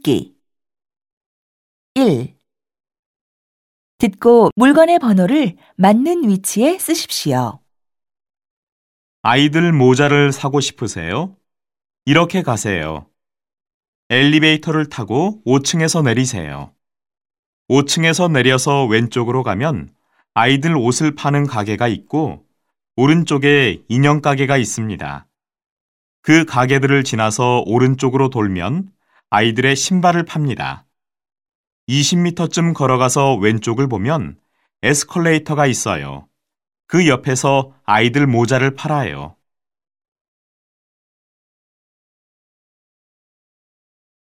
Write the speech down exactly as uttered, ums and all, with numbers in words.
듣기 일. 듣고 물건의 번호를 맞는 위치에 쓰십시오. 아이들 모자를 사고 싶으세요? 이렇게 가세요. 엘리베이터를 타고 오 층에서 내리세요. 오 층에서 내려서 왼쪽으로 가면 아이들 옷을 파는 가게가 있고 오른쪽에 인형 가게가 있습니다. 그 가게들을 지나서 오른쪽으로 돌면 아이들의 신발을 팝니다. 이십 미터쯤 걸어가서 왼쪽을 보면 에스컬레이터가 있어요. 그 옆에서 아이들 모자를 팔아요.